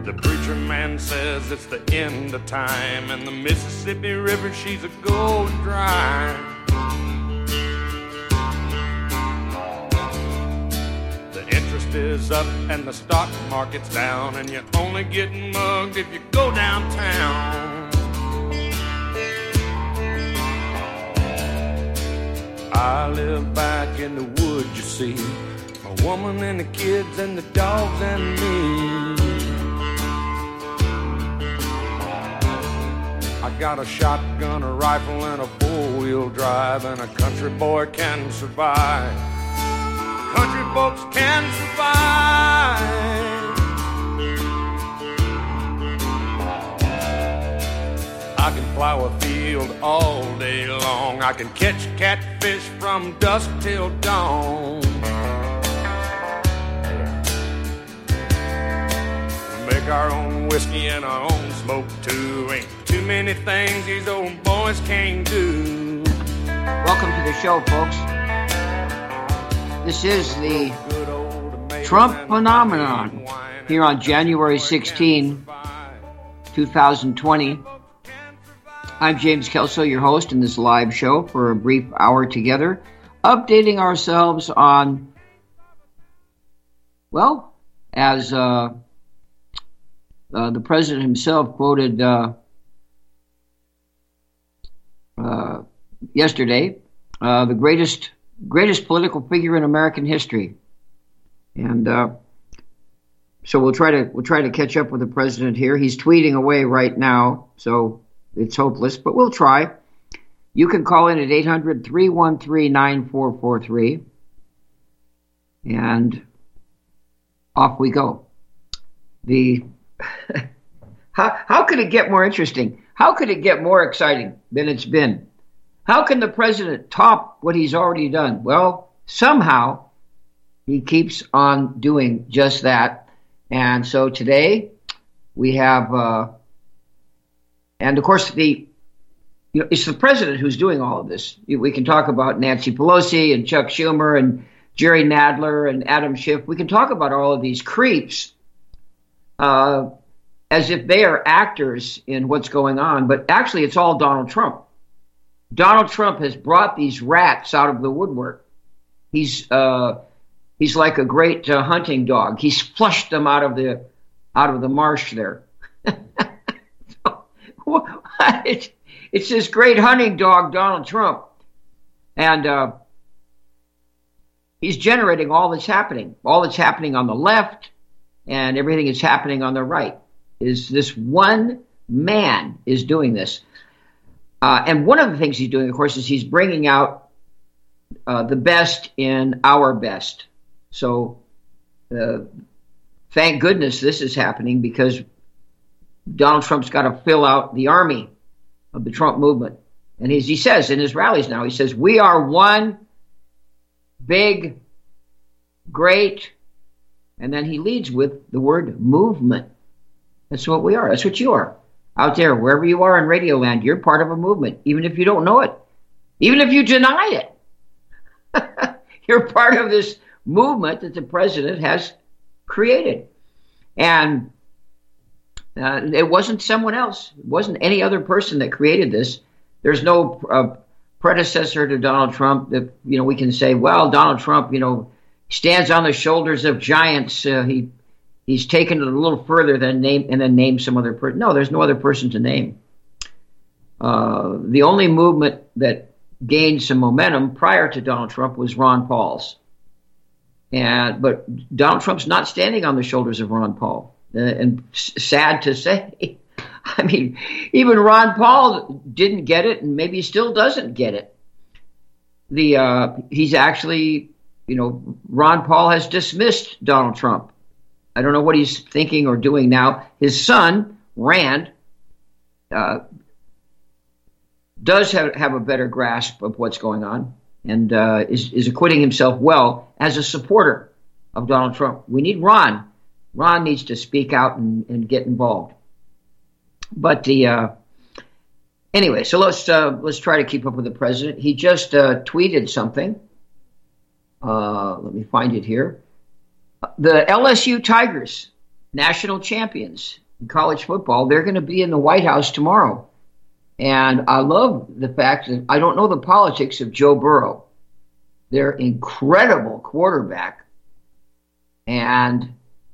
The preacher man says it's the end of time, and the Mississippi River, she's a gold dry. The interest is up and the stock market's down, and you're only getting mugged if you go downtown. I live back in the woods, you see, a woman and the kids and the dogs and me. I got a shotgun, a rifle, and a four-wheel drive, and a country boy can survive. Country folks can survive. I can plow a field all day long. I can catch catfish from dusk till dawn. Make our own whiskey and our own smoke too. Ain't too many things these old boys can't do. Welcome to the show, folks. This is the Trump phenomenon here on January 16, 2020. I'm James Kelso, your host in this live show for a brief hour together, updating ourselves on, well, as the president himself quoted yesterday, the greatest political figure in American history, and so we'll try to catch up with the president here. He's tweeting away right now, so it's hopeless, but we'll try. You can call in at 800-313-9443, and off we go. How could it get more interesting? How could it get more exciting than it's been? How can the president top what he's already done? Well, somehow he keeps on doing just that. And so today we have, and of course it's the president who's doing all of this. We can talk about Nancy Pelosi and Chuck Schumer and Jerry Nadler and Adam Schiff. We can talk about all of these creeps as if they are actors in what's going on, but actually it's all Donald Trump. Donald Trump has brought these rats out of the woodwork. He's like a great hunting dog. He's flushed them out of the marsh there. It's this great hunting dog, Donald Trump, and he's generating all that's happening on the left, and everything that's happening on the right. Is this one man is doing this. And one of the things he's doing, of course, is he's bringing out the best in our best. So thank goodness this is happening, because Donald Trump's got to fill out the army of the Trump movement. And as he says in his rallies now, he says, we are one big, great, and then he leads with the word movement. That's what we are. That's what you are. Out there, wherever you are in Radio Land, you're part of a movement, even if you don't know it, even if you deny it. You're part of this movement that the president has created. And it wasn't someone else. It wasn't any other person that created this. There's no predecessor to Donald Trump that, we can say, well, Donald Trump, stands on the shoulders of giants. He's taken it a little further than name some other person. No, there's no other person to name. The only movement that gained some momentum prior to Donald Trump was Ron Paul's. But Donald Trump's not standing on the shoulders of Ron Paul. And sad to say, I mean, even Ron Paul didn't get it, and maybe still doesn't get it. He's actually, Ron Paul has dismissed Donald Trump. I don't know what he's thinking or doing now. His son, Rand, does have a better grasp of what's going on, and is acquitting himself well as a supporter of Donald Trump. We need Ron. Ron needs to speak out and get involved. But anyway, so let's try to keep up with the president. He just tweeted something. Let me find it here. The LSU Tigers national champions in college football. They're going to be in the White House tomorrow. And I love the fact that I don't know the politics of Joe Burrow. They're incredible quarterback. And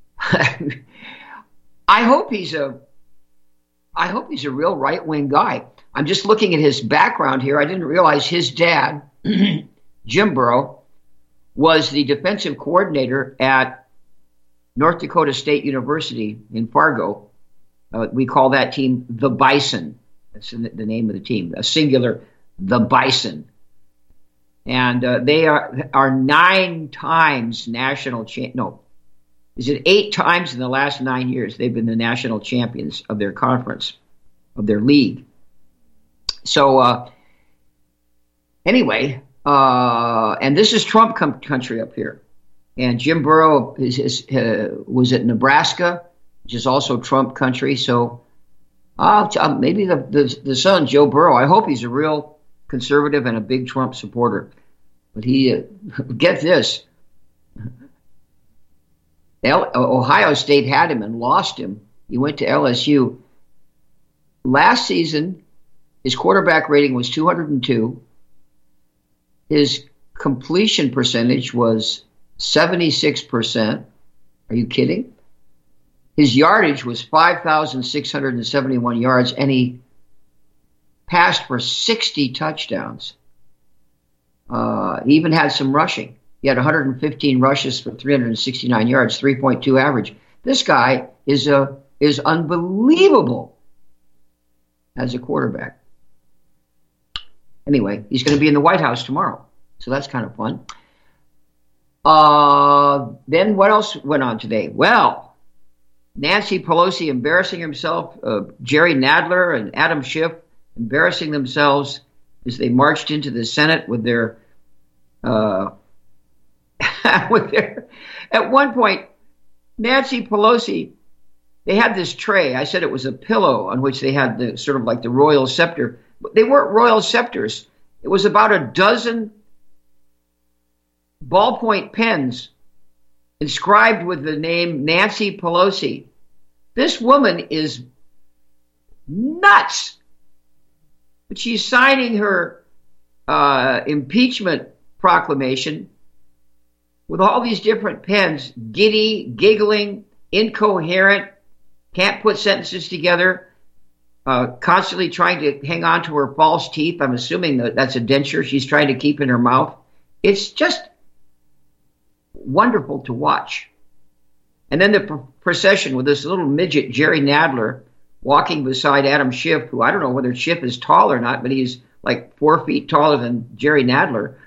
I hope he's a real right-wing guy. I'm just looking at his background here. I didn't realize his dad, Jim Burrow, was the defensive coordinator at North Dakota State University in Fargo. We call that team the Bison. That's the name of the team, a singular, the Bison. And they are 9 times national no, is it 8 times in the last 9 years they've been the national champions of their conference, of their league. So anyway, and this is Trump country up here. And Jim Burrow was at Nebraska, which is also Trump country. So maybe the son, Joe Burrow, I hope he's a real conservative and a big Trump supporter. But he, get this, Ohio State had him and lost him. He went to LSU. Last season, his quarterback rating was 202. His completion percentage was 76%. Are you kidding? His yardage was 5,671 yards, and he passed for 60 touchdowns. He even had some rushing. He had 115 rushes for 369 yards, 3.2 average. This guy is unbelievable as a quarterback. Anyway, he's going to be in the White House tomorrow, so that's kind of fun. Then what else went on today? Well, Nancy Pelosi embarrassing herself, Jerry Nadler and Adam Schiff embarrassing themselves as they marched into the Senate with their at one point, Nancy Pelosi, they had this tray. I said it was a pillow on which they had the sort of like the royal scepter. They weren't royal scepters. It was about a dozen ballpoint pens inscribed with the name Nancy Pelosi. This woman is nuts. But she's signing her impeachment proclamation with all these different pens, giddy, giggling, incoherent, can't put sentences together, constantly trying to hang on to her false teeth. I'm assuming that's a denture she's trying to keep in her mouth. It's just wonderful to watch. And then the procession with this little midget, Jerry Nadler, walking beside Adam Schiff, who I don't know whether Schiff is tall or not, but he's like 4 feet taller than Jerry Nadler.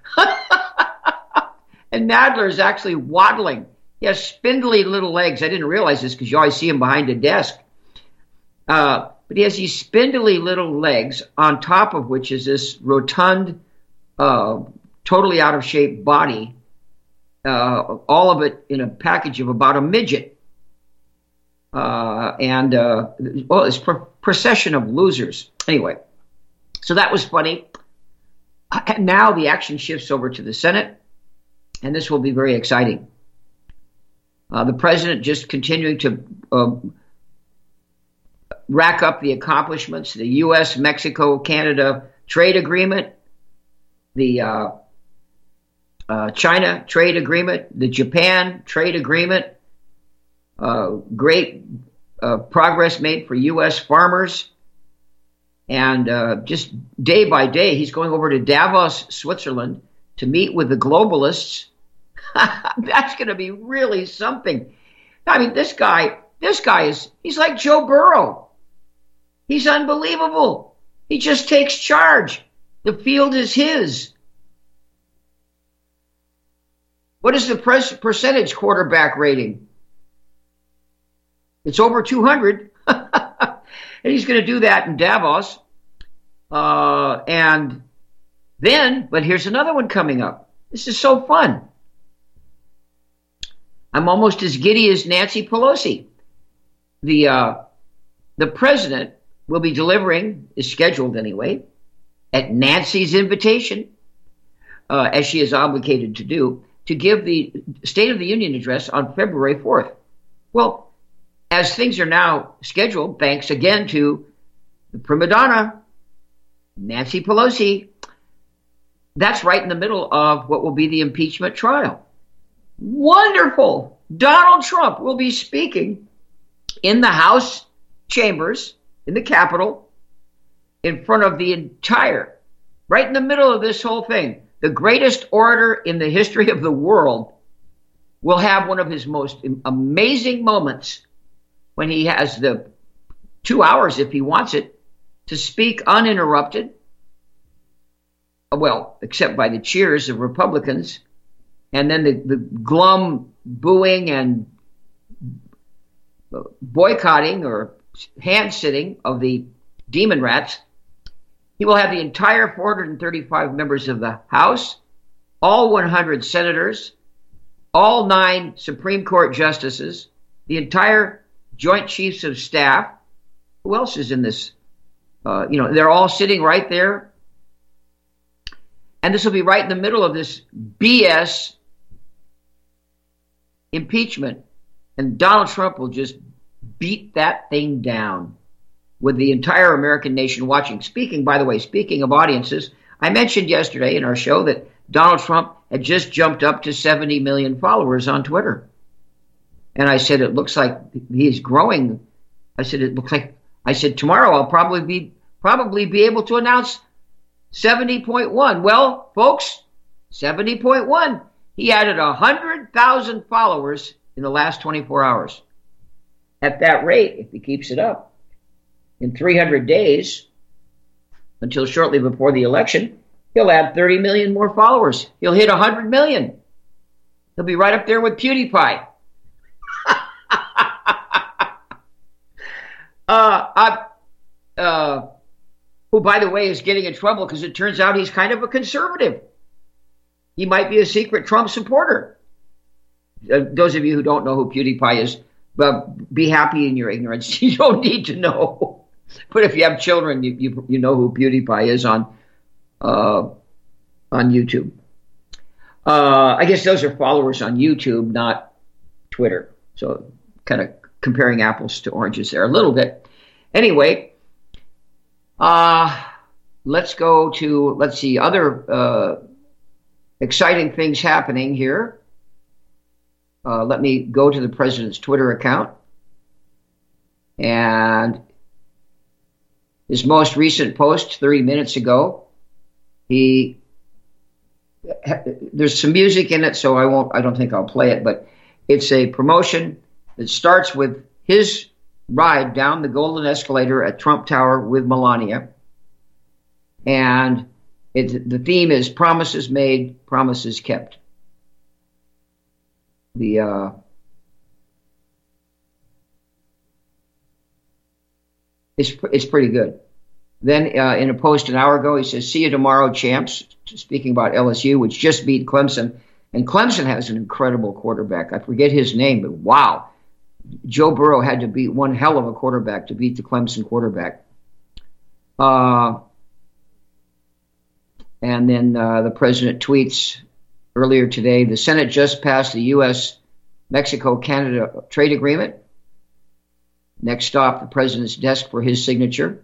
And Nadler is actually waddling. He has spindly little legs. I didn't realize this because you always see him behind a desk. But he has these spindly little legs, on top of which is this rotund, totally out of shape body. All of it in a package of about a midget. It's procession of losers. Anyway, so that was funny. And now the action shifts over to the Senate, and this will be very exciting. The president just continuing to rack up the accomplishments, the U.S., Mexico, Canada trade agreement, the China trade agreement, the Japan trade agreement, great progress made for U.S. farmers. And just day by day, he's going over to Davos, Switzerland, to meet with the globalists. That's going to be really something. I mean, this guy he's like Joe Burrow. He's unbelievable. He just takes charge. The field is his. What is the percentage quarterback rating? It's over 200. And he's going to do that in Davos. And then, but here's another one coming up. This is so fun. I'm almost as giddy as Nancy Pelosi. The president will be delivering, is scheduled anyway, at Nancy's invitation, as she is obligated to do, to give the State of the Union address on February 4th. Well, as things are now scheduled, thanks again to the prima donna, Nancy Pelosi, that's right in the middle of what will be the impeachment trial. Wonderful. Donald Trump will be speaking in the House chambers, in the Capitol, in front of the entire, right in the middle of this whole thing, the greatest orator in the history of the world will have one of his most amazing moments when he has the 2 hours, if he wants it, to speak uninterrupted, well, except by the cheers of Republicans, and then the glum booing and boycotting or hand-sitting of the demon rats. He will have the entire 435 members of the House, all 100 senators, all 9 Supreme Court justices, the entire Joint Chiefs of Staff. Who else is in this? They're all sitting right there. And this will be right in the middle of this BS impeachment. And Donald Trump will just beat that thing down with the entire American nation watching. By the way, speaking of audiences, I mentioned yesterday in our show that Donald Trump had just jumped up to 70 million followers on Twitter. And I said, it looks like he's growing. I said, tomorrow I'll probably be able to announce 70.1. Well, folks, 70.1. He added 100,000 followers in the last 24 hours. At that rate, if he keeps it up, in 300 days, until shortly before the election, he'll add 30 million more followers. He'll hit 100 million. He'll be right up there with PewDiePie. Who, by the way, is getting in trouble because it turns out he's kind of a conservative. He might be a secret Trump supporter. Those of you who don't know who PewDiePie is, be happy in your ignorance. You don't need to know. But if you have children, you know who PewDiePie is on YouTube. I guess those are followers on YouTube, not Twitter. So kind of comparing apples to oranges there a little bit. Anyway, let's see, other exciting things happening here. Let me go to the president's Twitter account. And his most recent post 30 minutes ago, there's some music in it, so I don't think I'll play it, but it's a promotion that starts with his ride down the golden escalator at Trump Tower with Melania. And the theme is promises made, promises kept. It's pretty good. Then in a post an hour ago, he says, "See you tomorrow, champs," speaking about LSU, which just beat Clemson. And Clemson has an incredible quarterback. I forget his name, but wow. Joe Burrow had to beat one hell of a quarterback to beat the Clemson quarterback. And then the president tweets earlier today, the Senate just passed the U.S.-Mexico-Canada trade agreement. Next stop, the president's desk for his signature.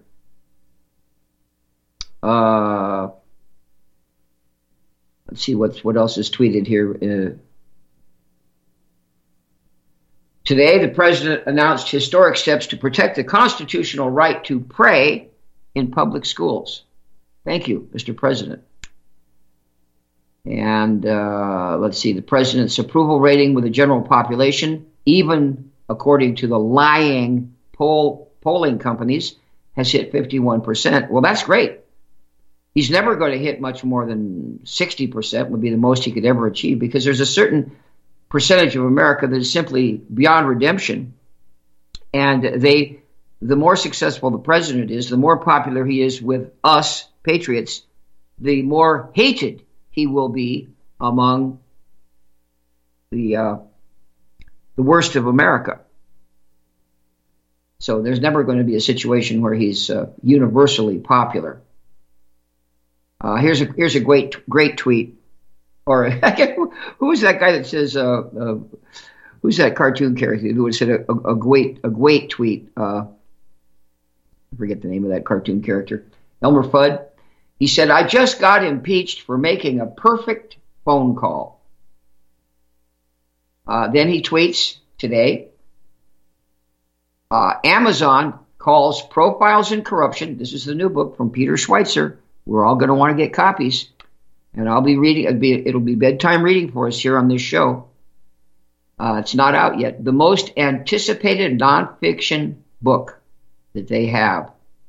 Let's see what else is tweeted here. Today, the president announced historic steps to protect the constitutional right to pray in public schools. Thank you, Mr. President. And let's see, the president's approval rating with the general population, even according to the lying polling companies, has hit 51%. Well, that's great. He's never going to hit much more than 60%, would be the most he could ever achieve, because there's a certain percentage of America that is simply beyond redemption. And the more successful the president is, the more popular he is with us, patriots, the more hated he will be among the worst of America. So there's never going to be a situation where he's universally popular. Here's a great tweet. Or who is that guy that says who's that cartoon character who said a great tweet? I forget the name of that cartoon character. Elmer Fudd. He said, I just got impeached for making a perfect phone call. Then he tweets today, Amazon calls Profiles in Corruption. This is the new book from Peter Schweitzer. We're all going to want to get copies. And I'll be reading, it'll be bedtime reading for us here on this show. It's not out yet. The most anticipated nonfiction book that they have.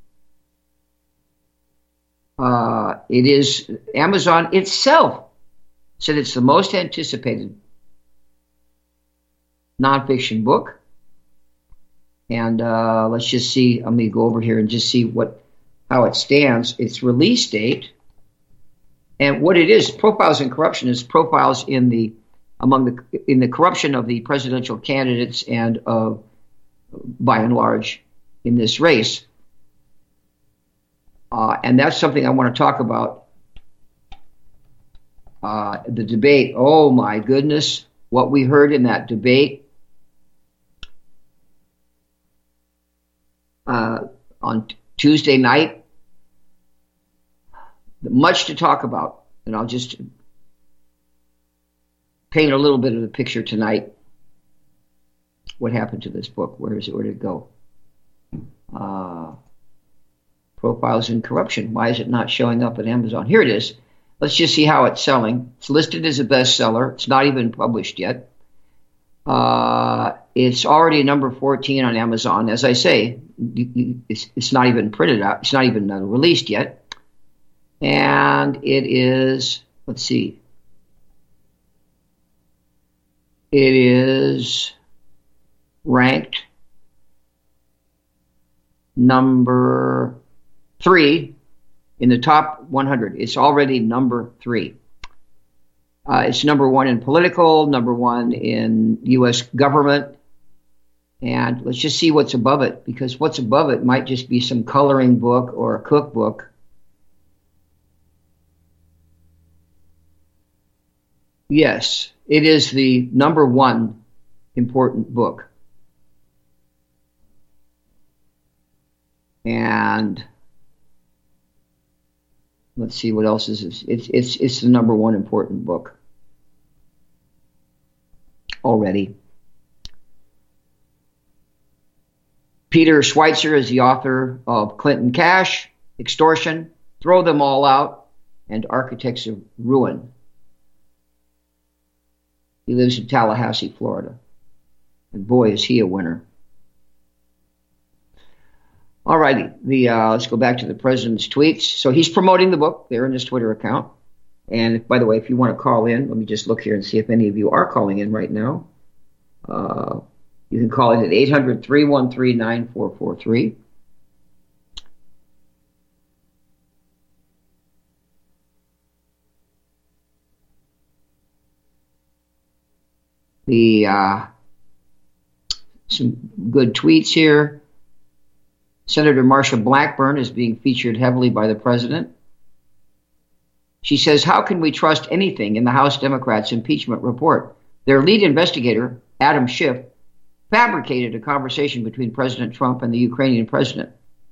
It is Amazon itself said it's the most anticipated nonfiction book. And let's just see. Let me go over here and just see how it stands. Its release date and what it is. Profiles in Corruption is profiles in the corruption of the presidential candidates and of, by and large, in this race. And that's something I want to talk about. The debate. Oh my goodness, what we heard in that debate on Tuesday night. Much to talk about, and I'll just paint a little bit of the picture tonight. What happened to this book? Where is it? Where did it go? Profiles in Corruption. Why is it not showing up at Amazon? Here it is. Let's just see how it's selling. It's listed as a bestseller. It's not even published yet. It's already number 14 on Amazon. As I say, it's not even printed out. It's not even released yet. And it is, let's see. It is ranked number 3 in the top 100. It's already number 3. It's number 1 in political, number 1 in U.S. government. And let's just see what's above it, because what's above it might just be some coloring book or a cookbook. Yes, it is the number 1 important book. And let's see what else is this. It's the number 1 important book already. Peter Schweitzer is the author of Clinton Cash, Extortion, Throw Them All Out, and Architects of Ruin. He lives in Tallahassee, Florida. And boy, is he a winner. All righty. Let's go back to the president's tweets. So he's promoting the book there in his Twitter account. And by the way, if you want to call in, let me just look here and see if any of you are calling in right now. You can call in at 800-313-9443. Some good tweets here. Senator Marsha Blackburn is being featured heavily by the president. She says, how can we trust anything in the House Democrats' impeachment report? Their lead investigator, Adam Schiff, fabricated a conversation between President Trump and the Ukrainian president.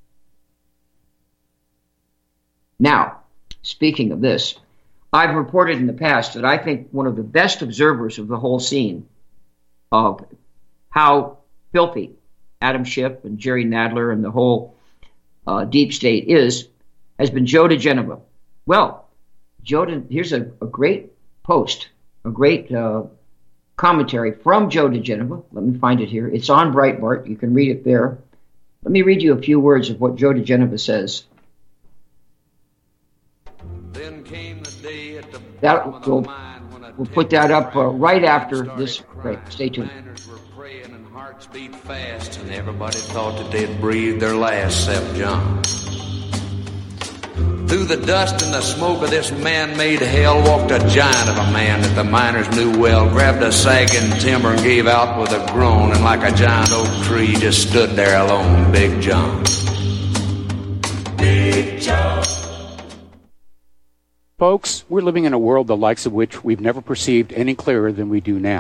Now, speaking of this, I've reported in the past that I think one of the best observers of the whole scene of how filthy Adam Schiff and Jerry Nadler and the whole deep state has been Joe diGenova. Well, here's a great post, a great commentary from Joe diGenova. Let me find it here. It's on Breitbart. You can read it there. Let me read you a few words of what Joe diGenova says. Then came the day at the we'll put that up right after this break. Stay tuned. Hearts beat fast, and everybody thought that they'd breathed their last, except John. Through the dust and the smoke of this man-made hell walked a giant of a man that the miners knew well, grabbed a sagging timber and gave out with a groan, and like a giant oak tree just stood there alone, Big John. Big John. Folks, we're living in a world the likes of which we've never perceived any clearer than we do now.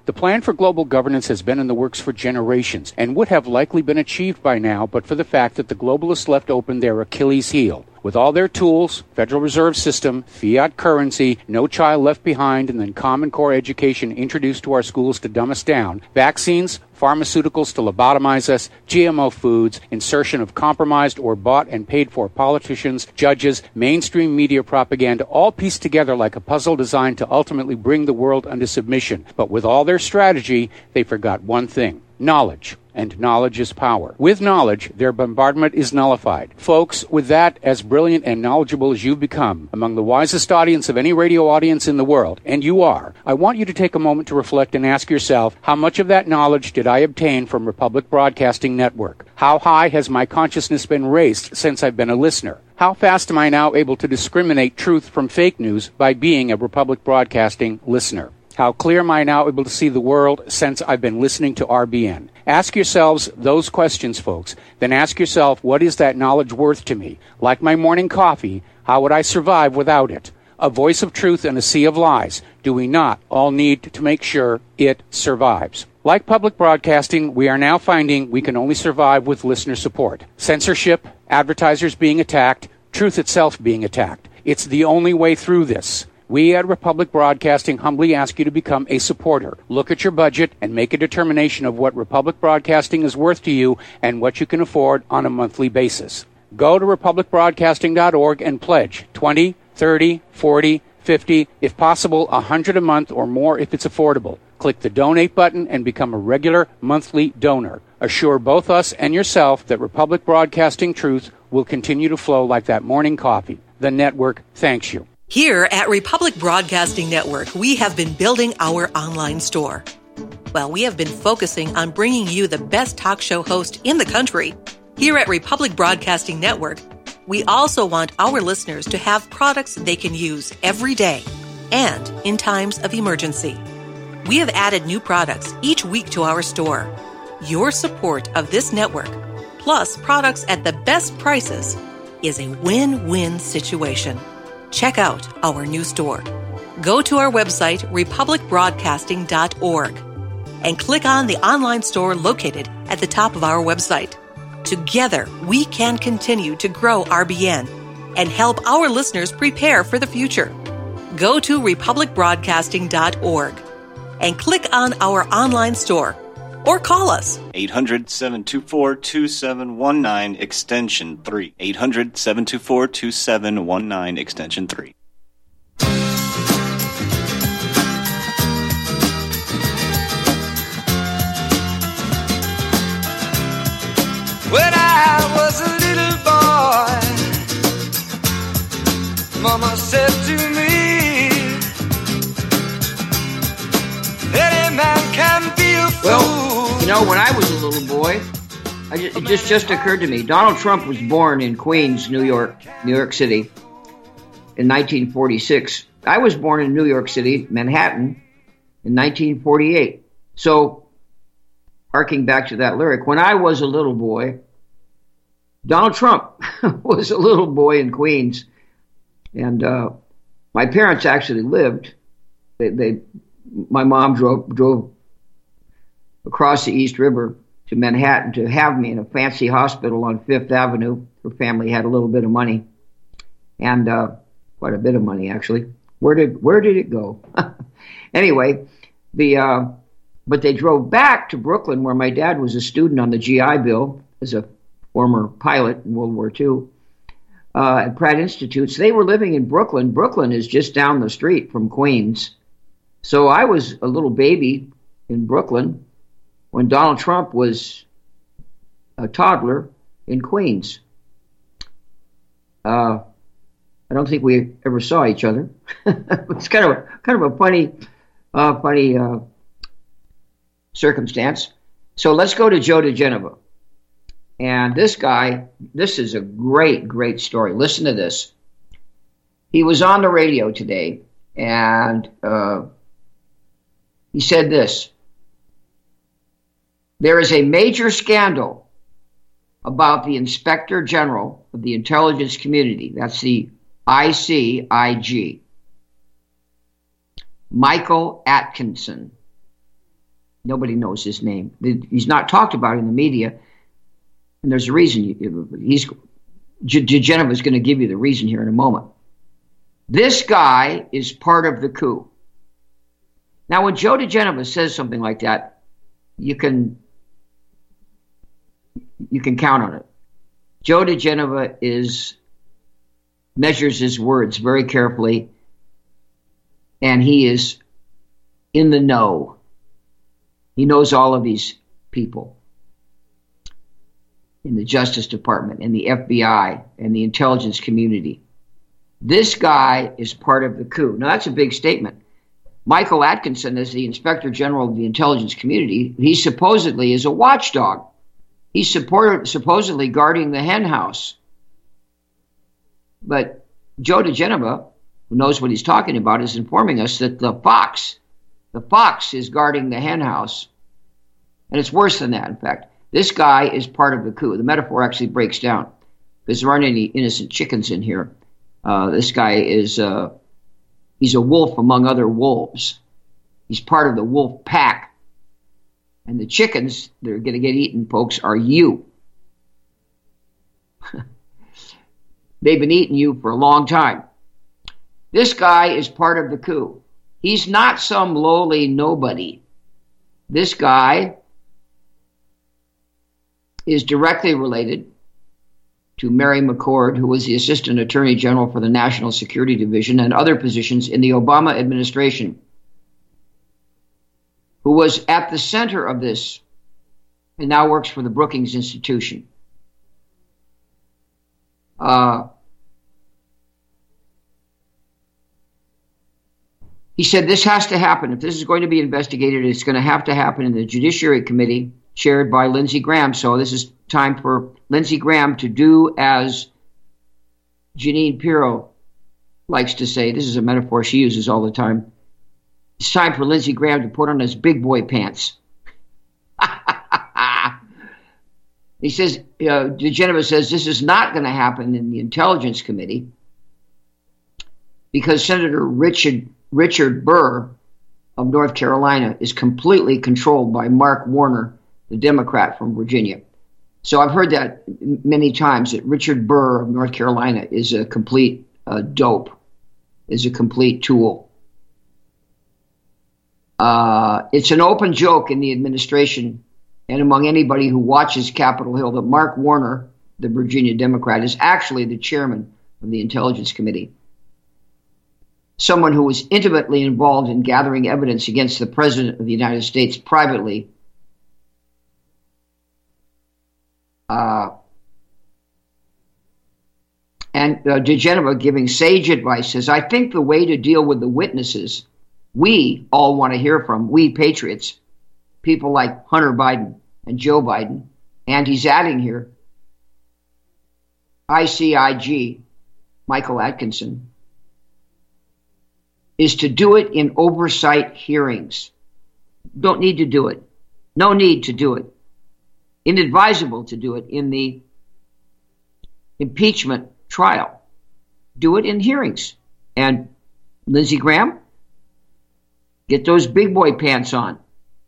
The plan for global governance has been in the works for generations and would have likely been achieved by now but for the fact that the globalists left open their Achilles heel. With all their tools, Federal Reserve System, fiat currency, no child left behind, and then Common Core education introduced to our schools to dumb us down, vaccines, pharmaceuticals to lobotomize us, GMO foods, insertion of compromised or bought and paid for politicians, judges, mainstream media propaganda, all pieced together like a puzzle designed to ultimately bring the world under submission. But with all their strategy, they forgot one thing: knowledge. And knowledge is power. With knowledge, their bombardment is nullified. Folks, with that, as brilliant and knowledgeable as you've become, among the wisest audience of any radio audience in the world, and you are, I want you to take a moment to reflect and ask yourself, how much of that knowledge did I obtain from Republic Broadcasting Network? How high has my consciousness been raised since I've been a listener? How fast am I now able to discriminate truth from fake news by being a Republic Broadcasting listener? How clear am I now able to see the world since I've been listening to RBN? Ask yourselves those questions, folks. Then ask yourself, what is that knowledge worth to me? Like my morning coffee, how would I survive without it? A voice of truth in a sea of lies. Do we not all need to make sure it survives? Like public broadcasting, we are now finding we can only survive with listener support. Censorship, advertisers being attacked, truth itself being attacked. It's the only way through this. We at Republic Broadcasting humbly ask you to become a supporter. Look at your budget and make a determination of what Republic Broadcasting is worth to you and what you can afford on a monthly basis. Go to republicbroadcasting.org and pledge $20, $30, $40, $50, if possible, $100 a month or more if it's affordable. Click the donate button and become a regular monthly donor. Assure both us and yourself that Republic Broadcasting truth will continue to flow like that morning coffee. The network thanks you. Here at Republic Broadcasting Network, we have been building our online store. Well, we have been focusing on bringing you the best talk show host in the country. Here at Republic Broadcasting Network, we also want our listeners to have products they can use every day and in times of emergency. We have added new products each week to our store. Your support of this network, plus products at the best prices, is a win-win situation. Check out our new store. Go to our website, republicbroadcasting.org, and click on the online store located at the top of our website. Together, we can continue to grow RBN and help our listeners prepare for the future. Go to republicbroadcasting.org and click on our online store or call us. 800-724-2719, extension 3. 800-724-2719, extension 3. When I was a little boy, Mama said to me, any man can be a fool. Well, you know, when I was a little boy, it just occurred to me, Donald Trump was born in Queens, New York City, in 1946. I was born in New York City, Manhattan, in 1948. So, harking back to that lyric, when I was a little boy, Donald Trump was a little boy in Queens, and my parents actually lived. My mom drove across the East River to Manhattan to have me in a fancy hospital on Fifth Avenue. Her family had a little bit of money, and quite a bit of money actually. Where did it go? Anyway, but they drove back to Brooklyn, where my dad was a student on the GI Bill as a former pilot in World War II at Pratt Institute. So they were living in Brooklyn. Brooklyn is just down the street from Queens. So I was a little baby in Brooklyn when Donald Trump was a toddler in Queens. I don't think we ever saw each other. It's kind of a funny circumstance. So let's go to Joe diGenova. And this guy, this is a great story. Listen to this. He was on the radio today, and he said this: there is a major scandal about the Inspector General of the Intelligence Community. That's the ICIG. Michael Atkinson. Nobody knows his name. He's not talked about in the media, and there's a reason. diGenova is going to give you the reason here in a moment. This guy is part of the coup. Now, when Joe diGenova says something like that, you can count on it. Joe diGenova measures his words very carefully, and he is in the know. He knows all of these people in the Justice Department and the FBI and the intelligence community. This guy is part of the coup. Now, that's a big statement. Michael Atkinson, as the Inspector General of the intelligence community, he supposedly is a watchdog. He's supposedly guarding the hen house. But Joe diGenova, who knows what he's talking about, is informing us that the fox is guarding the hen house. And it's worse than that, in fact. This guy is part of the coup. The metaphor actually breaks down because there aren't any innocent chickens in here. This guy is he's a wolf among other wolves. He's part of the wolf pack. And the chickens that are going to get eaten, folks, are you. They've been eating you for a long time. This guy is part of the coup. He's not some lowly nobody. This guy is directly related to Mary McCord, who was the Assistant Attorney General for the National Security Division and other positions in the Obama administration, who was at the center of this and now works for the Brookings Institution. He said this has to happen. If this is going to be investigated, it's going to have to happen in the Judiciary Committee chaired by Lindsey Graham. So this is time for Lindsey Graham to do as Jeanine Pirro likes to say. This is a metaphor she uses all the time. It's time for Lindsey Graham to put on his big boy pants. He says, diGenova says this is not going to happen in the Intelligence Committee because Senator Richard Burr of North Carolina is completely controlled by Mark Warner, the Democrat from Virginia. So I've heard that many times, that Richard Burr of North Carolina is a complete dope, is a complete tool. It's an open joke in the administration and among anybody who watches Capitol Hill that Mark Warner, the Virginia Democrat, is actually the chairman of the Intelligence Committee. Someone who was intimately involved in gathering evidence against the President of the United States privately. And diGenova, giving sage advice, says, I think the way to deal with the witnesses we all want to hear from, we patriots, people like Hunter Biden and Joe Biden, and he's adding here, ICIG, Michael Atkinson, is to do it in oversight hearings. Don't need to do it. No need to do it. Inadvisable to do it in the impeachment trial. Do it in hearings. And Lindsey Graham, get those big boy pants on.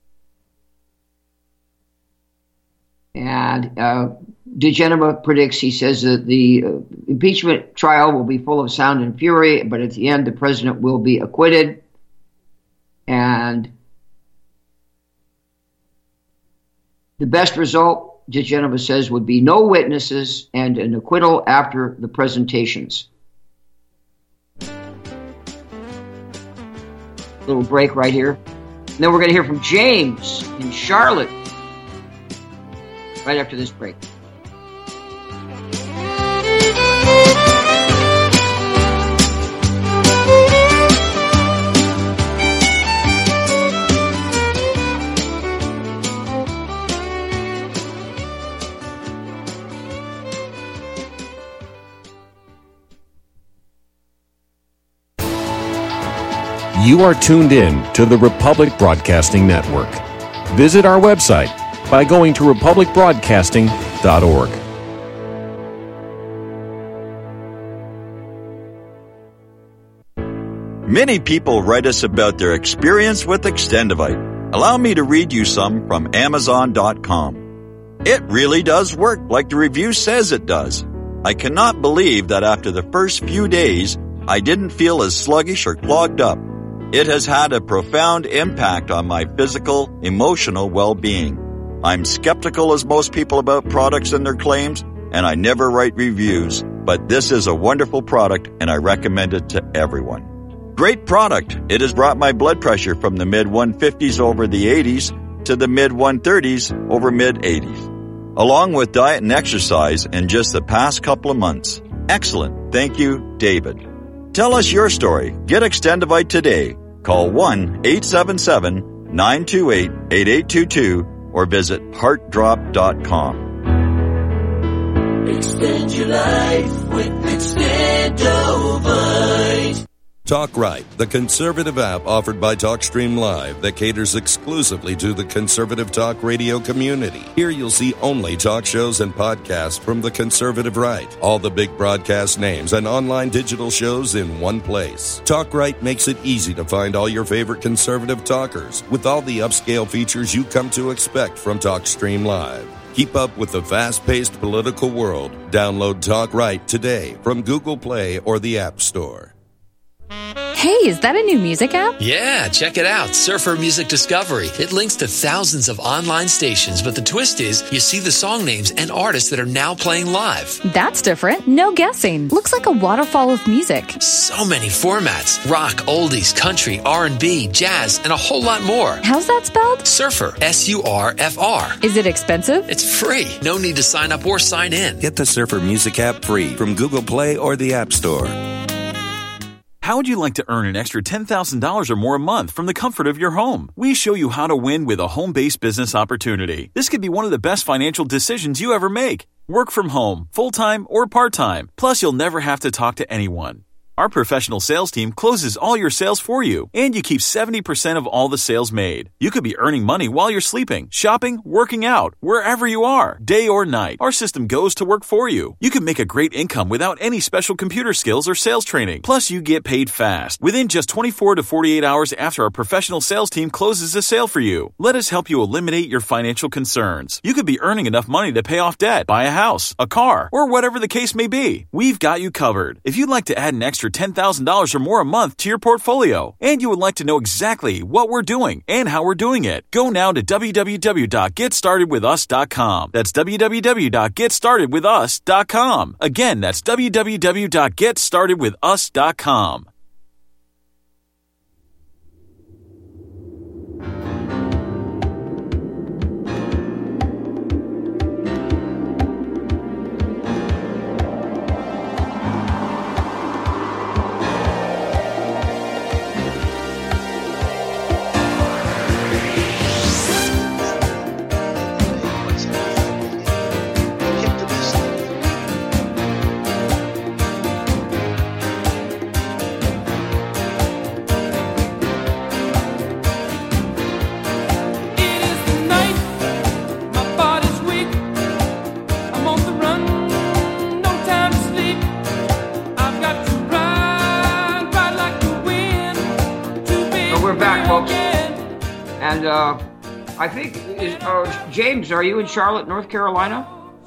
And diGenova predicts, he says that the impeachment trial will be full of sound and fury, but at the end the president will be acquitted. And the best result, diGenova says, would be no witnesses and an acquittal after the presentations. Little break right here. And then we're going to hear from James in Charlotte right after this break. You are tuned in to the Republic Broadcasting Network. Visit our website by going to republicbroadcasting.org. Many people write us about their experience with Extendivite. Allow me to read you some from Amazon.com. It really does work like the review says it does. I cannot believe that after the first few days, I didn't feel as sluggish or clogged up. It has had a profound impact on my physical, emotional well-being. I'm skeptical as most people about products and their claims, and I never write reviews, but this is a wonderful product and I recommend it to everyone. Great product. It has brought my blood pressure from the mid-150s over the 80s to the mid-130s over mid-80s, along with diet and exercise in just the past couple of months. Excellent. Thank you, David. Tell us your story. Get Extendivite today. Call 1-877-928-8822 or visit heartdrop.com. Extend your life with Extendovite. Talk Right, the conservative app offered by TalkStream Live that caters exclusively to the conservative talk radio community. Here you'll see only talk shows and podcasts from the conservative right. All the big broadcast names and online digital shows in one place. Talk Right makes it easy to find all your favorite conservative talkers with all the upscale features you come to expect from TalkStream Live. Keep up with the fast-paced political world. Download Talk Right today from Google Play or the App Store. Hey, is that a new music app? Yeah, check it out. Surfer Music Discovery. It links to thousands of online stations, but the twist is you see the song names and artists that are now playing live. That's different. No guessing. Looks like a waterfall of music. So many formats. Rock, oldies, country, R&B, jazz, and a whole lot more. How's that spelled? Surfer. S-U-R-F-R. Is it expensive? It's free. No need to sign up or sign in. Get the Surfer Music app free from Google Play or the App Store. How would you like to earn an extra $10,000 or more a month from the comfort of your home? We show you how to win with a home-based business opportunity. This could be one of the best financial decisions you ever make. Work from home, full-time or part-time. Plus, you'll never have to talk to anyone. Our professional sales team closes all your sales for you, and you keep 70% of all the sales made. You could be earning money while you're sleeping, shopping, working out, wherever you are, day or night. Our system goes to work for you. You can make a great income without any special computer skills or sales training. Plus, you get paid fast, within just 24 to 48 hours after our professional sales team closes a sale for you. Let us help you eliminate your financial concerns. You could be earning enough money to pay off debt, buy a house, a car, or whatever the case may be. We've got you covered. If you'd like to add an extra $10,000 or more a month to your portfolio, and you would like to know exactly what we're doing and how we're doing it, go now to www.getstartedwithus.com. That's www.getstartedwithus.com. Again, that's www.getstartedwithus.com. And I think, James, are you in Charlotte, North Carolina?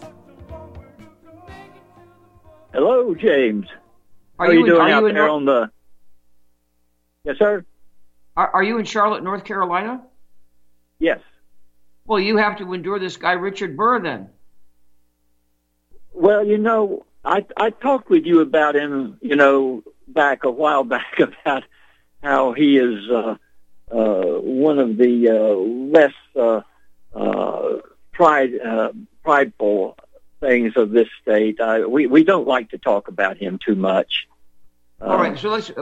Hello, James. How are you doing out there on the... Yes, sir? Are you in Charlotte, North Carolina? Yes. Well, you have to endure this guy, Richard Burr, then. Well, I talked with you about him, back a while back about how he is... one of the less prideful things of this state. We don't like to talk about him too much. All right, so let's.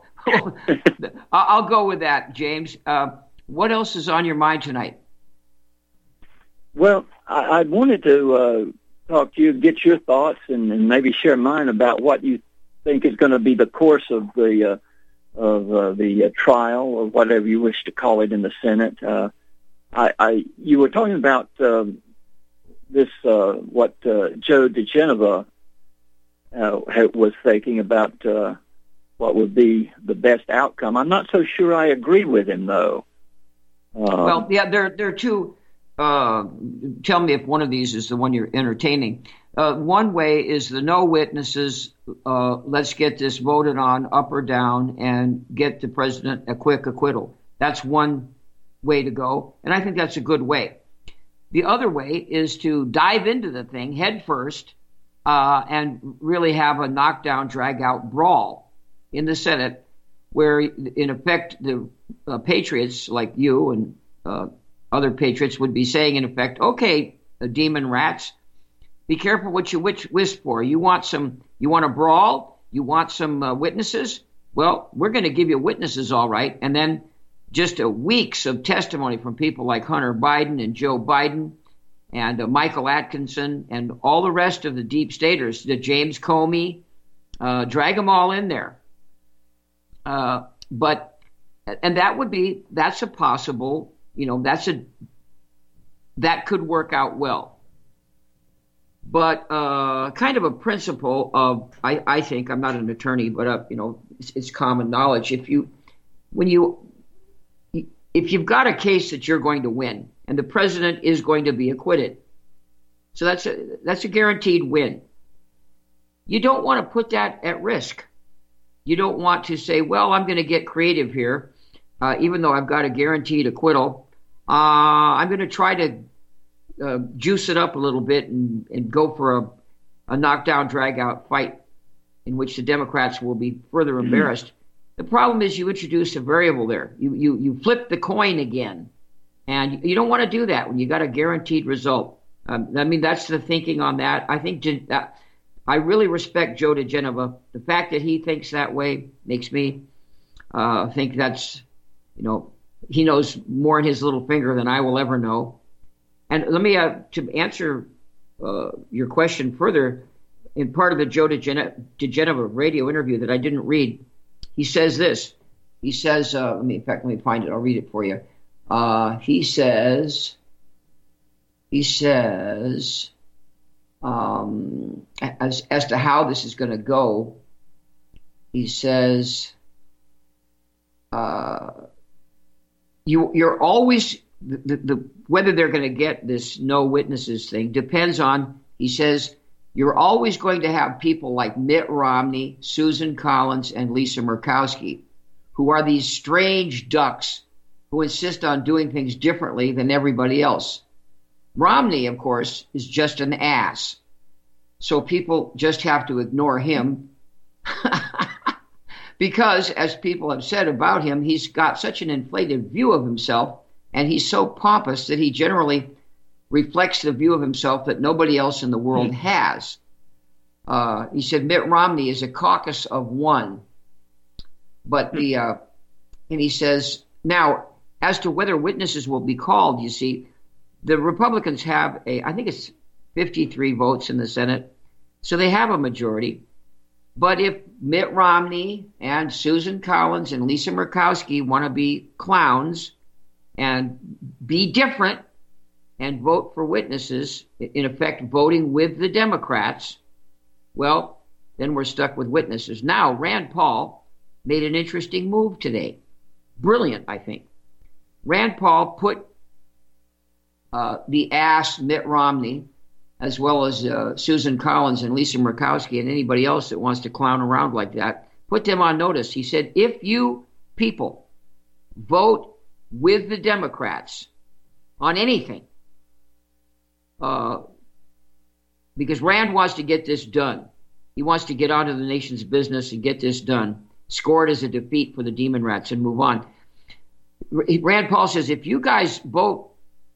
I'll go with that, James. What else is on your mind tonight? Well, I wanted to talk to you, get your thoughts, and maybe share mine about what you think is going to be the course of the trial, or whatever you wish to call it, in the Senate. You were talking about this, what Joe diGenova was thinking about what would be the best outcome. I'm not so sure I agree with him, though. Well, yeah, there are two. Tell me if one of these is the one you're entertaining. One way is the no witnesses. Let's get this voted on, up or down, and get the president a quick acquittal. That's one way to go, and I think that's a good way. The other way is to dive into the thing head first and really have a knockdown, drag-out brawl in the Senate, where, in effect, the patriots like you and other patriots would be saying, in effect, okay, demon rats, be careful what you wish for. You want a brawl? You want some witnesses? Well, we're going to give you witnesses, all right. And then just weeks of testimony from people like Hunter Biden and Joe Biden and Michael Atkinson and all the rest of the deep staters, the James Comey, drag them all in there. That's a possible, that could work out well. But kind of a principle of, I think, I'm not an attorney, but it's common knowledge. If you've got a case that you're going to win, and the president is going to be acquitted, so that's a guaranteed win. You don't want to put that at risk. You don't want to say, well, I'm going to get creative here, even though I've got a guaranteed acquittal. I'm going to try to juice it up a little bit and go for a knockdown, drag-out fight in which the Democrats will be further embarrassed. The problem is you introduce a variable there. You flip the coin again, and you don't want to do that when you got a guaranteed result. That's the thinking on that. I think I really respect Joe diGenova. The fact that he thinks that way makes me think that's, he knows more in his little finger than I will ever know. And let me, to answer your question further, in part of the Joe diGenova radio interview that I didn't read, he says this. He says, let me find it. I'll read it for you. He says, as to how this is going to go, he says, you're always, whether they're going to get this no witnesses thing depends on, he says, you're always going to have people like Mitt Romney, Susan Collins, and Lisa Murkowski, who are these strange ducks who insist on doing things differently than everybody else. Romney, of course, is just an ass. So people just have to ignore him because, as people have said about him, he's got such an inflated view of himself, and he's so pompous that he generally reflects the view of himself that nobody else in the world has. He said Mitt Romney is a caucus of one. But and he says, now, as to whether witnesses will be called, you see, the Republicans have I think it's 53 votes in the Senate, so they have a majority. But if Mitt Romney and Susan Collins and Lisa Murkowski want to be clowns and be different and vote for witnesses, in effect voting with the Democrats, well, then we're stuck with witnesses. Now, Rand Paul made an interesting move today. Brilliant, I think. Rand Paul put the ass Mitt Romney, as well as Susan Collins and Lisa Murkowski and anybody else that wants to clown around like that, put them on notice. He said, if you people vote with the Democrats on anything, because Rand wants to get this done. He wants to get onto the nation's business and get this done. Score it as a defeat for the demon rats and move on. Rand Paul says, if you guys vote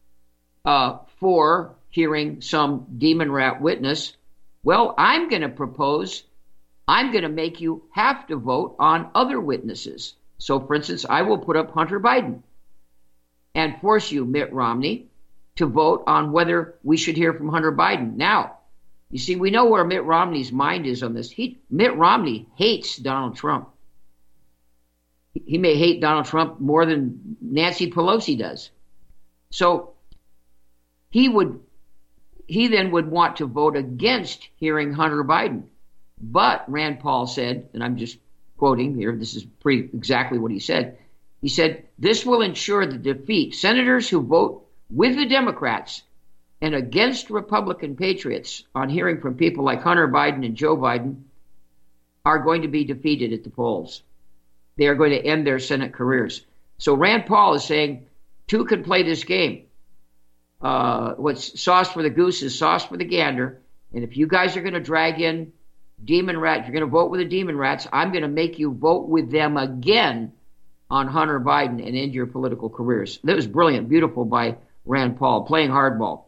for hearing some demon rat witness, well, I'm going to make you have to vote on other witnesses. So, for instance, I will put up Hunter Biden and force you, Mitt Romney, to vote on whether we should hear from Hunter Biden. Now, you see, we know where Mitt Romney's mind is on this. Mitt Romney hates Donald Trump. He may hate Donald Trump more than Nancy Pelosi does. So he then would want to vote against hearing Hunter Biden. But Rand Paul said, and I'm just quoting here, this is pretty exactly what he said, He said, this will ensure the defeat. Senators who vote with the Democrats and against Republican patriots on hearing from people like Hunter Biden and Joe Biden are going to be defeated at the polls. They are going to end their Senate careers. So Rand Paul is saying two can play this game. What's sauce for the goose is sauce for the gander. And if you guys are going to drag in demon rats, you're going to vote with the demon rats, I'm going to make you vote with them again on Hunter Biden and end your political careers. That was brilliant, beautiful by Rand Paul, playing hardball.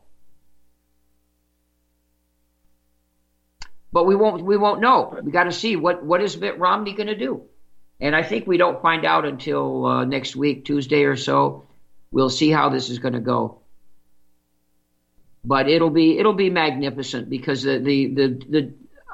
But we won't know. We got to see what is Mitt Romney going to do. And I think we don't find out until next week, Tuesday or so. We'll see how this is going to go. But it'll be magnificent because the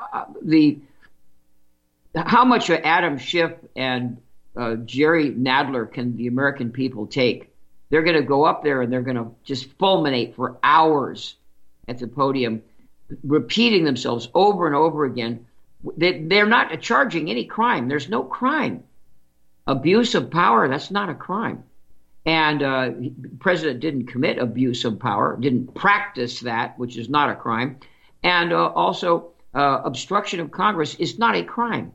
how much Adam Schiff and Jerry Nadler can the American people take? They're going to go up there and they're going to just fulminate for hours at the podium, repeating themselves over and over again. They're not charging any crime. There's no crime. Abuse of power, that's not a crime. And the president didn't commit abuse of power, didn't practice that, which is not a crime. And also, obstruction of Congress is not a crime.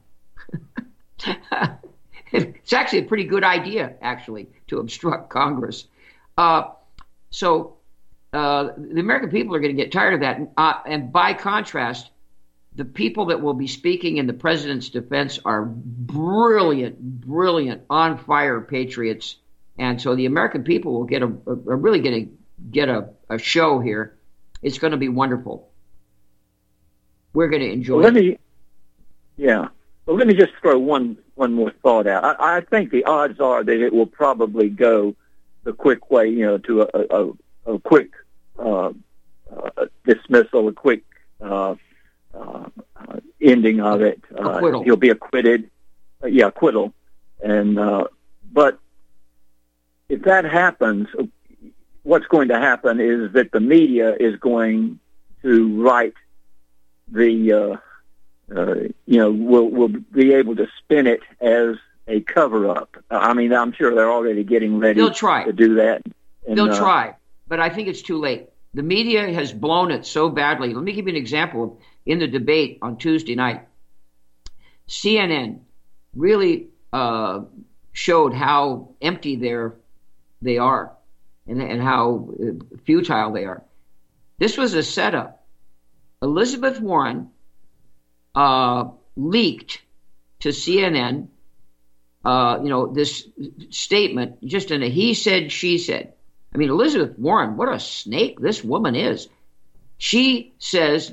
It's actually a pretty good idea, actually, to obstruct Congress. So the American people are going to get tired of that. And by contrast, the people that will be speaking in the president's defense are brilliant, on-fire patriots. And so the American people will get are really going to get a show here. It's going to be wonderful. We're going to enjoy it. Well, let me just throw one more thought out. I think the odds are that it will probably go the quick way, to a quick dismissal, a quick ending of it. Acquittal. He'll be acquitted. Acquittal. And but if that happens, what's going to happen is that the media is going to write the will be able to spin it as a cover-up. I mean, I'm sure they're already getting ready to do that. And, they'll try, but I think it's too late. The media has blown it so badly. Let me give you an example. In the debate on Tuesday night, CNN really showed how empty they are and how futile they are. This was a setup. Elizabeth Warren leaked to CNN, this statement just in a he said, she said. I mean, Elizabeth Warren, what a snake this woman is. She says,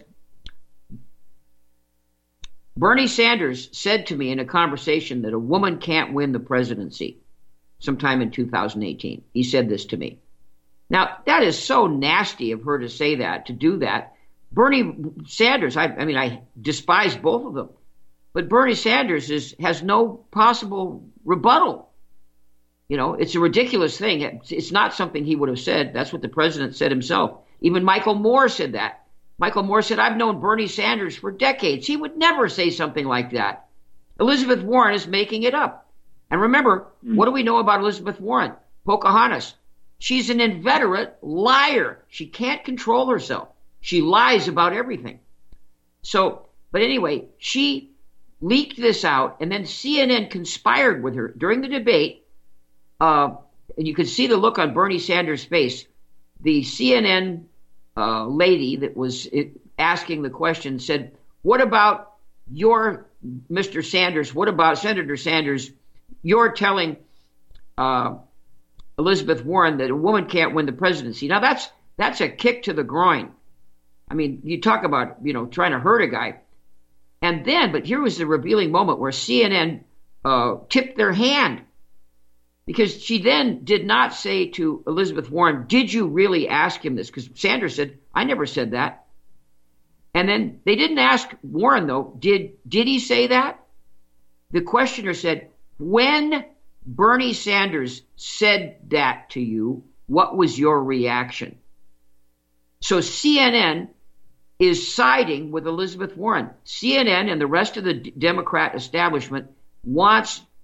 Bernie Sanders said to me in a conversation that a woman can't win the presidency sometime in 2018. He said this to me. Now, that is so nasty of her to say that, to do that. Bernie Sanders, I despise both of them, but Bernie Sanders has no possible rebuttal. It's a ridiculous thing. It's not something he would have said. That's what the president said himself. Even Michael Moore said that. Michael Moore said, I've known Bernie Sanders for decades. He would never say something like that. Elizabeth Warren is making it up. And remember, what do we know about Elizabeth Warren? Pocahontas. She's an inveterate liar. She can't control herself. She lies about everything. So, but anyway, she leaked this out, and then CNN conspired with her during the debate. And you could see the look on Bernie Sanders' face. The CNN lady that was asking the question said, what about your Mr. Sanders? What about Senator Sanders? You're telling Elizabeth Warren that a woman can't win the presidency. Now, that's a kick to the groin. I mean, you talk about, trying to hurt a guy. And then, but here was the revealing moment where CNN tipped their hand. Because she then did not say to Elizabeth Warren, did you really ask him this? Because Sanders said, I never said that. And then they didn't ask Warren, though, did he say that? The questioner said, when Bernie Sanders said that to you, what was your reaction? So CNN is siding with Elizabeth Warren. CNN and the rest of the Democrat establishment wants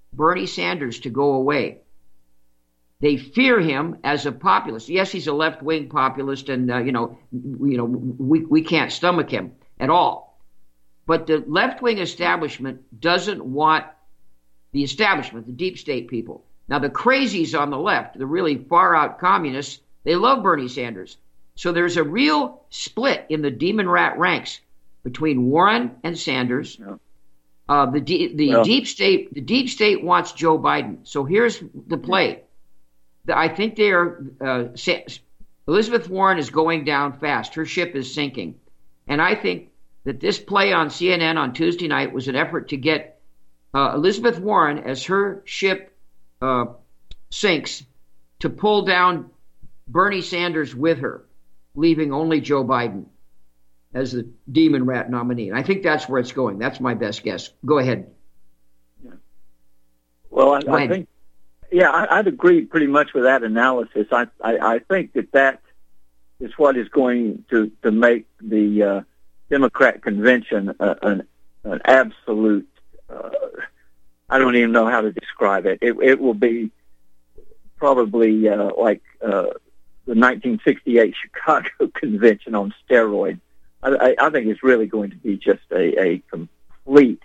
Bernie Sanders to go away. They fear him as a populist. Yes, he's a left-wing populist, and we can't stomach him at all. But the left-wing establishment doesn't want the establishment, the deep state people. Now, the crazies on the left, the really far-out communists, they love Bernie Sanders. So there's a real split in the demon rat ranks between Warren and Sanders. Yeah. The deep state wants Joe Biden. So here's the play. I think they are. Elizabeth Warren is going down fast. Her ship is sinking, and I think that this play on CNN on Tuesday night was an effort to get Elizabeth Warren, as her ship sinks, to pull down Bernie Sanders with her, leaving only Joe Biden as the demon rat nominee. And I think that's where it's going. That's my best guess. Go ahead. Yeah. Well, I think. Yeah, I'd agree pretty much with that analysis. I think that is what is going to make the Democrat convention an absolute. I don't even know how to describe it. It will be probably like the 1968 Chicago convention on steroids. I think it's really going to be just a complete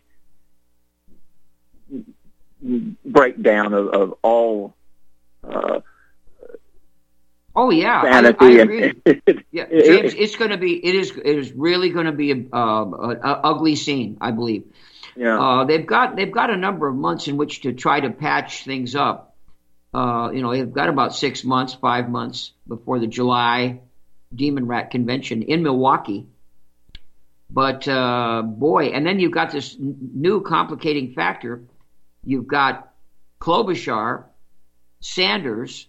breakdown of all. I agree. Yeah, James, it's going to be. It is really going to be an ugly scene, I believe. Yeah. They've got a number of months in which to try to patch things up. They've got about 6 months, 5 months before the July Demon Rat Convention in Milwaukee. But boy, and then you've got this new complicating factor. You've got Klobuchar, Sanders,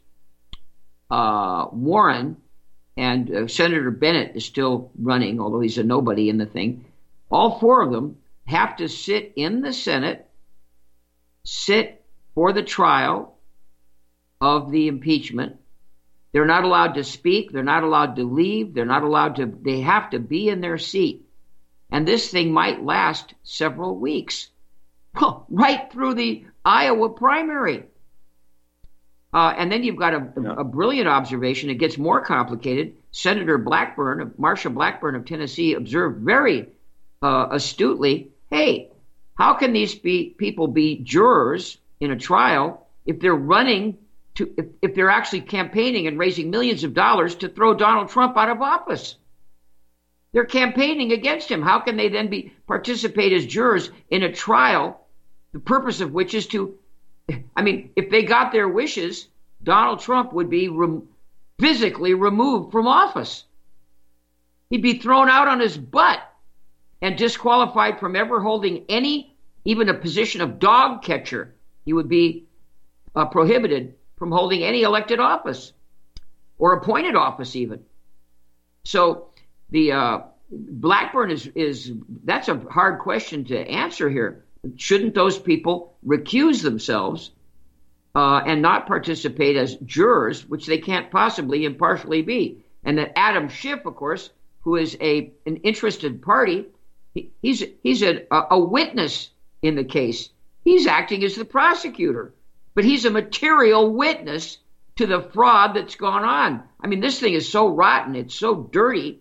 Warren, and Senator Bennett is still running, although he's a nobody in the thing. All four of them have to sit in the Senate, sit for the trial of the impeachment. They're not allowed to speak. They're not allowed to leave. They're not allowed to. They have to be in their seat. And this thing might last several weeks. Right through the Iowa primary. And then you've got a brilliant observation. It gets more complicated. Senator Marsha Blackburn of Tennessee, observed very astutely, hey, how can these people be jurors in a trial if they're running if they're actually campaigning and raising millions of dollars to throw Donald Trump out of office? They're campaigning against him. How can they then participate as jurors in a trial, the purpose of which is to, if they got their wishes, Donald Trump would be physically removed from office. He'd be thrown out on his butt and disqualified from ever holding even a position of dog catcher. He would be prohibited from holding any elected office or appointed office even. So the Blackburn that's a hard question to answer here. Shouldn't those people recuse themselves and not participate as jurors, which they can't possibly impartially be? And that Adam Schiff, of course, who is an interested party, he's a witness in the case. He's acting as the prosecutor, but he's a material witness to the fraud that's gone on. This thing is so rotten. It's so dirty.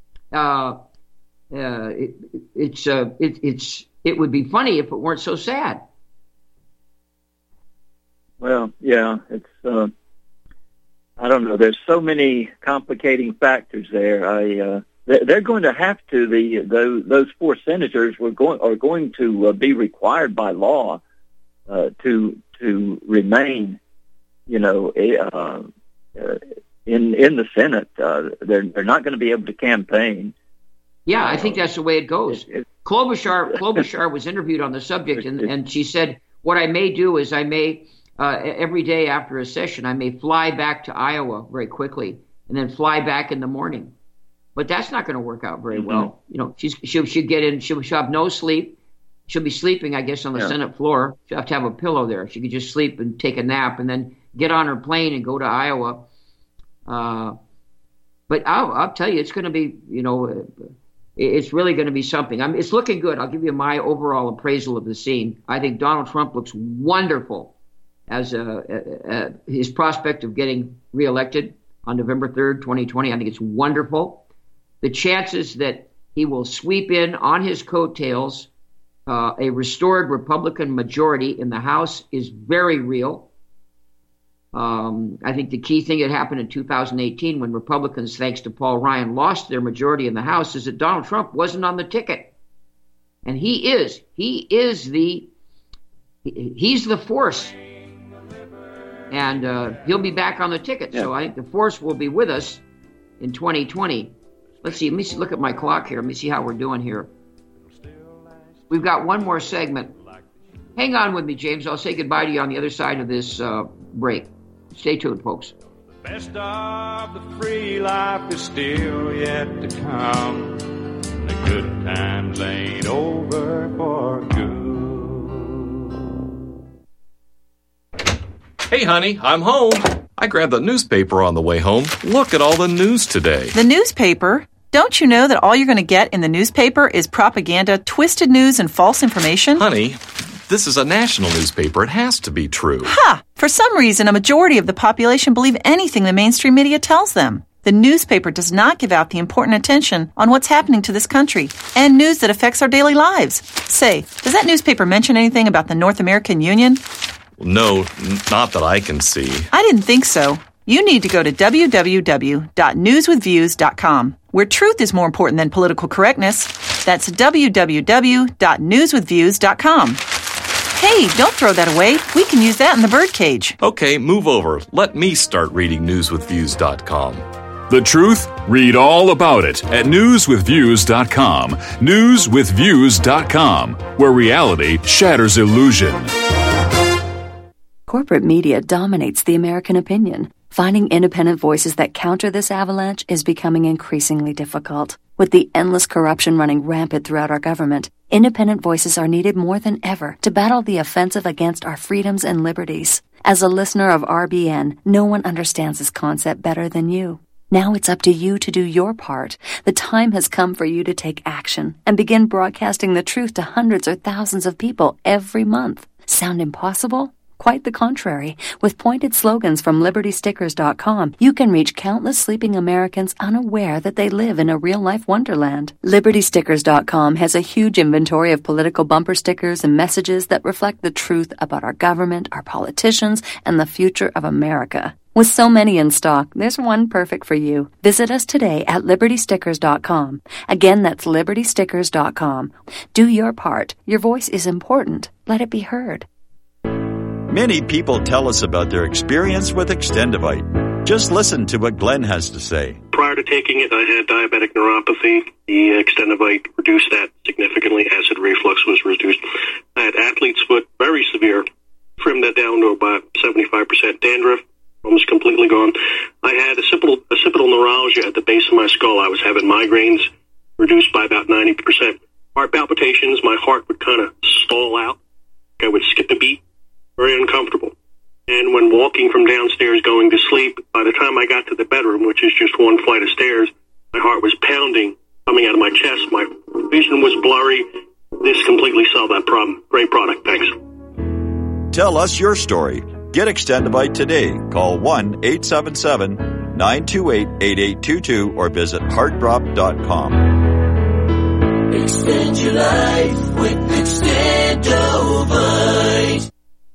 It would be funny if it weren't so sad. Well, yeah, it's. I don't know. There's so many complicating factors there. They're going to have to. Those four senators are going to be required by law to remain. In the Senate. They're not going to be able to campaign. Yeah, I think that's the way it goes. Klobuchar was interviewed on the subject, and she said, what I may do is I may, every day after a session, I may fly back to Iowa very quickly and then fly back in the morning. But that's not going to work out very well. She'll get in, she'll have no sleep. She'll be sleeping, I guess, on the Senate floor. She'll have to have a pillow there. She could just sleep and take a nap and then get on her plane and go to Iowa. But I'll tell you, it's going to be, it's really going to be something. It's looking good. I'll give you my overall appraisal of the scene. I think Donald Trump looks wonderful as his prospect of getting reelected on November 3rd, 2020. I think it's wonderful. The chances that he will sweep in on his coattails a restored Republican majority in the House is very real. I think the key thing that happened in 2018 when Republicans, thanks to Paul Ryan, lost their majority in the House is that Donald Trump wasn't on the ticket. And he's the force. And he'll be back on the ticket. Yeah. So I think the force will be with us in 2020. Let's see. Let me look at my clock here. Let me see how we're doing here. We've got one more segment. Hang on with me, James. I'll say goodbye to you on the other side of this break. Stay tuned, folks. The best of the free life is still yet to come. The good times ain't over for good. Hey, honey, I'm home. I grabbed the newspaper on the way home. Look at all the news today. The newspaper? Don't you know that all you're going to get in the newspaper is propaganda, twisted news, and false information? Honey, this is a national newspaper. It has to be true. Ha! For some reason, a majority of the population believe anything the mainstream media tells them. The newspaper does not give out the important attention on what's happening to this country and news that affects our daily lives. Say, does that newspaper mention anything about the North American Union? No, not that I can see. I didn't think so. You need to go to www.newswithviews.com, where truth is more important than political correctness. That's www.newswithviews.com. Hey, don't throw that away. We can use that in the birdcage. Okay, move over. Let me start reading newswithviews.com. The truth? Read all about it at newswithviews.com. Newswithviews.com, where reality shatters illusion. Corporate media dominates the American opinion. Finding independent voices that counter this avalanche is becoming increasingly difficult. With the endless corruption running rampant throughout our government, independent voices are needed more than ever to battle the offensive against our freedoms and liberties. As a listener of RBN, no one understands this concept better than you. Now it's up to you to do your part. The time has come for you to take action and begin broadcasting the truth to hundreds or thousands of people every month. Sound impossible? Quite the contrary. With pointed slogans from LibertyStickers.com, you can reach countless sleeping Americans unaware that they live in a real-life wonderland. LibertyStickers.com has a huge inventory of political bumper stickers and messages that reflect the truth about our government, our politicians, and the future of America. With so many in stock, there's one perfect for you. Visit us today at LibertyStickers.com. Again, that's LibertyStickers.com. Do your part. Your voice is important. Let it be heard. Many people tell us about their experience with Extendivite. Just listen to what Glenn has to say. Prior to taking it, I had diabetic neuropathy. The Extendivite reduced that significantly. Acid reflux was reduced. I had athlete's foot, very severe. Trimmed that down to about 75%. Dandruff, almost completely gone. I had occipital neuralgia at the base of my skull. I was having migraines, reduced by about 90%. Heart palpitations, my heart would kind of stall out. I would skip a beat. Very uncomfortable. And when walking from downstairs going to sleep, by the time I got to the bedroom, which is just one flight of stairs, my heart was pounding, coming out of my chest. My vision was blurry. This completely solved that problem. Great product. Thanks. Tell us your story. Get Extendivite today. Call 1-877-928-8822 or visit heartdrop.com. Extend your life with Extendivite.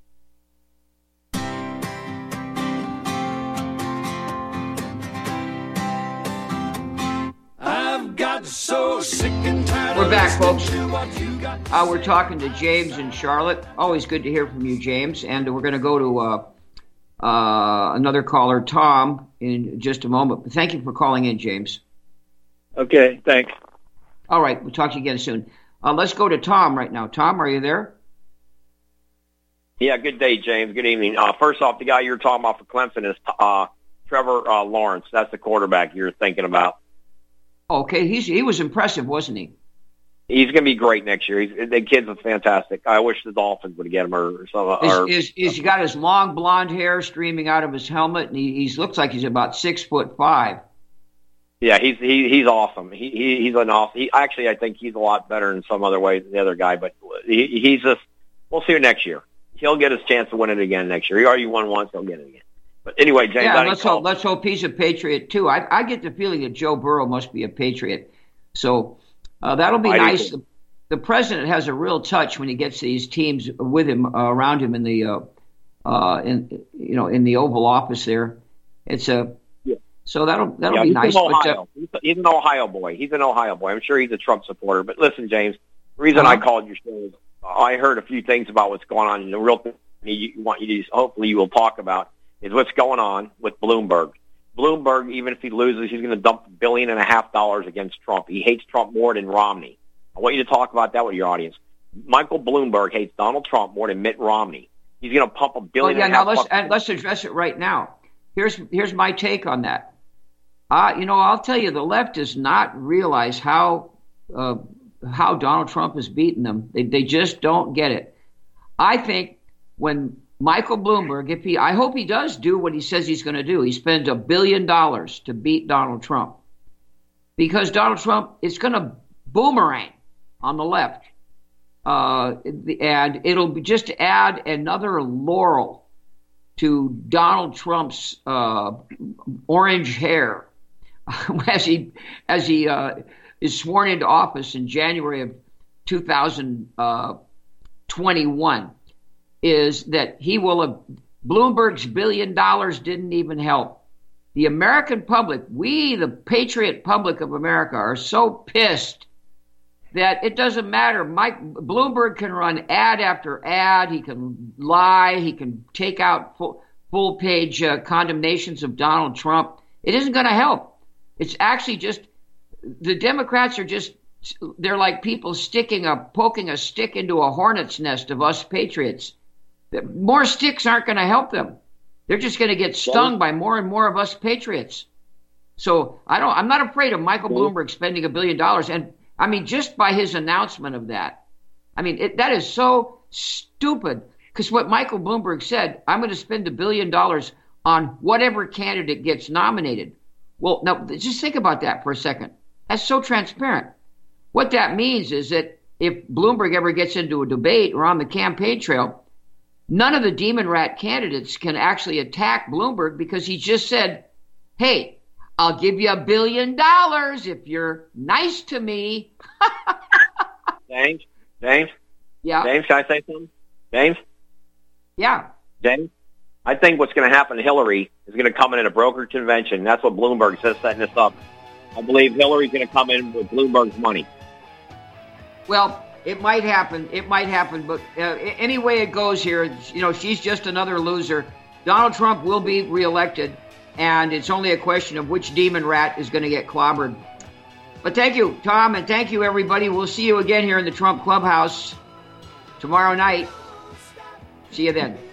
So sick and tired. We're back, folks. We're talking to James in Charlotte. Always good to hear from you, James. And we're going to go to another caller, Tom, in just a moment. But thank you for calling in, James. Okay, thanks. All right, we'll talk to you again soon. Let's go to Tom right now. Tom, are you there? Yeah, good day, James. Good evening. First off, the guy you're talking about for Clemson is Trevor Lawrence. That's the quarterback you're thinking about. Okay, he was impressive, wasn't he? He's going to be great next year. The kid's fantastic. I wish the Dolphins would get him or something. He's got his long blonde hair streaming out of his helmet, and he looks like he's about 6'5". Yeah, he's awesome. He's an awesome. Actually, I think he's a lot better in some other ways than the other guy. But he's just. We'll see him next year. He'll get his chance to win it again next year. He already won once. He'll get it again. But anyway, James. Yeah, let's hope he's a Patriot too. I get the feeling that Joe Burrow must be a Patriot. So that'll be nice. The president has a real touch when he gets these teams with him around him in the in the Oval Office there. It's a. So that'll be nice. He's an Ohio boy. I'm sure he's a Trump supporter. But listen, James, the reason I called your show is I heard a few things about what's going on. And the real thing hopefully you will talk about is what's going on with Bloomberg. Bloomberg, even if he loses, he's going to dump $1.5 billion against Trump. He hates Trump more than Romney. I want you to talk about that with your audience. Michael Bloomberg hates Donald Trump more than Mitt Romney. He's going to pump $1.5 billion. Let's address it right now. Here's my take on that. I'll tell you, the left does not realize how Donald Trump has beaten them. They just don't get it. I think when Michael Bloomberg, I hope he does do what he says he's going to do. He spends $1 billion to beat Donald Trump, because Donald Trump is going to boomerang on the left, and it'll be just to add another laurel to Donald Trump's orange hair as he is sworn into office in January of 2021, is that he will have Bloomberg's $1 billion didn't even help. The American public, we, the patriot public of America, are so pissed that it doesn't matter. Bloomberg can run ad after ad. He can lie. He can take out full page condemnations of Donald Trump. It isn't going to help. It's actually just the Democrats are they're like people poking a stick into a hornet's nest of us patriots. More sticks aren't going to help them. They're just going to get stung by more and more of us patriots. So I'm not afraid of Michael Bloomberg spending $1 billion. And I mean, just by his announcement of that, that is so stupid. Because what Michael Bloomberg said, I'm going to spend $1 billion on whatever candidate gets nominated. Well, now just think about that for a second. That's so transparent. What that means is that if Bloomberg ever gets into a debate or on the campaign trail, none of the demon rat candidates can actually attack Bloomberg, because he just said, hey, I'll give you $1 billion if you're nice to me. James? Yeah. James, can I say something? James? Yeah. James? I think what's going to happen to Hillary is going to come in a brokered convention. That's what Bloomberg says, setting this up. I believe Hillary's going to come in with Bloomberg's money. Well, it might happen. But any way it goes here, she's just another loser. Donald Trump will be reelected, and it's only a question of which demon rat is going to get clobbered. But thank you, Tom, and thank you, everybody. We'll see you again here in the Trump Clubhouse tomorrow night. See you then.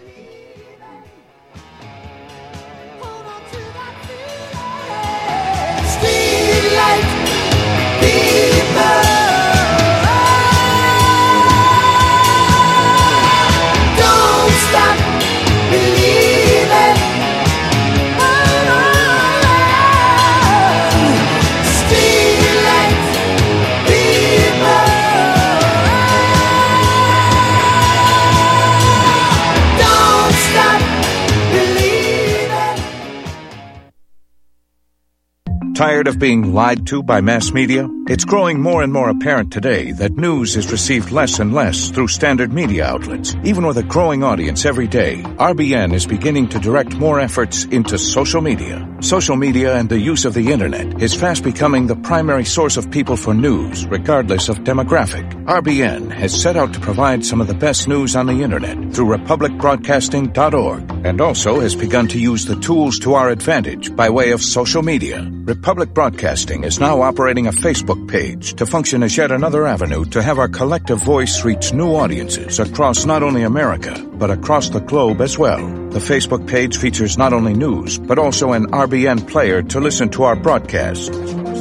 Tired of being lied to by mass media? It's growing more and more apparent today that news is received less and less through standard media outlets. Even with a growing audience every day, RBN is beginning to direct more efforts into social media. Social media and the use of the internet is fast becoming the primary source of people for news, regardless of demographic. RBN has set out to provide some of the best news on the internet through republicbroadcasting.org, and also has begun to use the tools to our advantage by way of social media. Republic Broadcasting is now operating a Facebook page to function as yet another avenue to have our collective voice reach new audiences across not only America, but across the globe as well. The Facebook page features not only news, but also an RBN player to listen to our broadcast.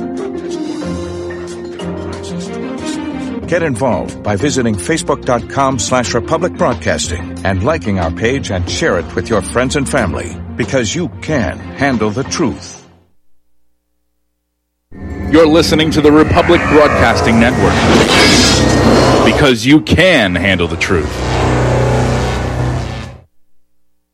Get involved by visiting facebook.com/Republic Broadcasting and liking our page and share it with your friends and family, because you can handle the truth. You're listening to the Republic Broadcasting Network. Because you can handle the truth.